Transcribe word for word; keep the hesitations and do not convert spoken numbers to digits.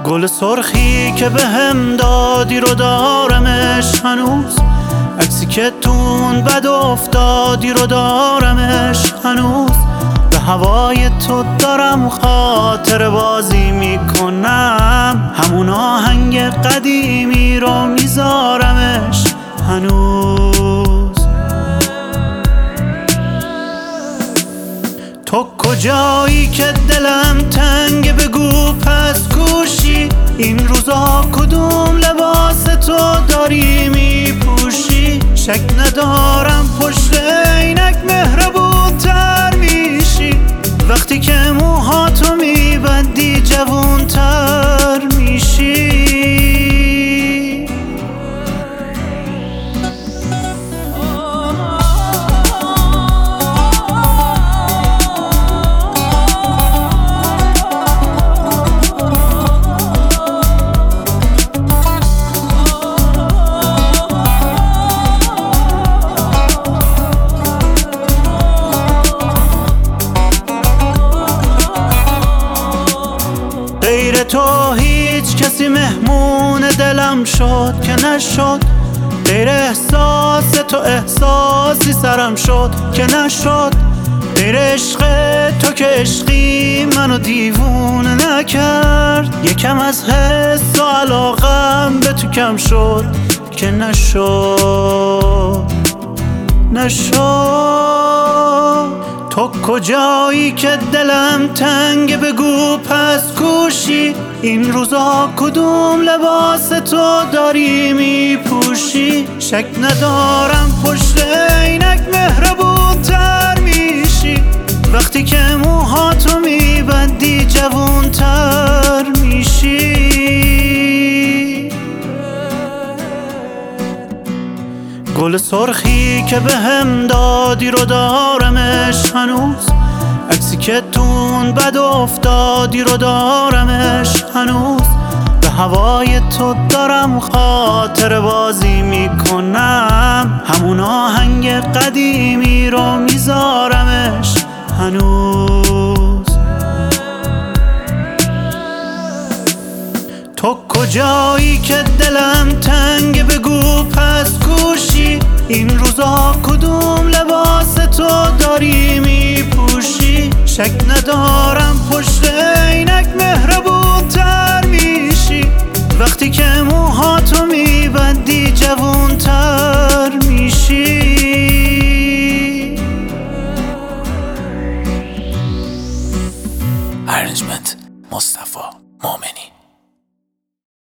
گل سرخی که به هم دادی رو دارمش هنوز، عکسی که تون بد افتادی رو دارمش هنوز. به هوای تو دارم خاطر بازی میکنم، همون آهنگ قدیمی رو میذارمش هنوز. تو کجایی که دلم تنگ بگو پس کوشی، این روزا کدوم لباس تو داری میپوشی؟ شک ندارم پشت عینک مهربون تر میشی، وقتی که موهاتو میبندی جوون تر میشی. غیر تو هیچ کسی مهمون دلم شد که نشد، غیر احساس تو احساسی سرم شد که نشد، غیر عشق تو که عشقی منو دیوونه نکرد، یکم از حس و علاقم به تو کم شد که نشد نشد. تو کجایی که دلم تنگ بگو پس کوشی، این روزا کدوم لباس تو داری میپوشی؟ شک ندارم پشت عینک مهربون تر میشی، وقتی که موهاتو میبندی جوون تر میشی. گل سرخی که به هم دادی رو دارمش هنوز، عکسی که تون بد افتادی رو دارمش هنوز. به هوای تو دارم خاطر بازی میکنم، همون آهنگ قدیمی رو میذارمش هنوز. تو کجایی که دلم تنگ بگو پس کوشی، این روزا کدوم لباس تو داری میپوشی؟ شک ندارم پشت عینک مهربون تر میشی، وقتی که موهاتو میبندی جوون تر میشی. ارنجمنت مصطفی مومنی.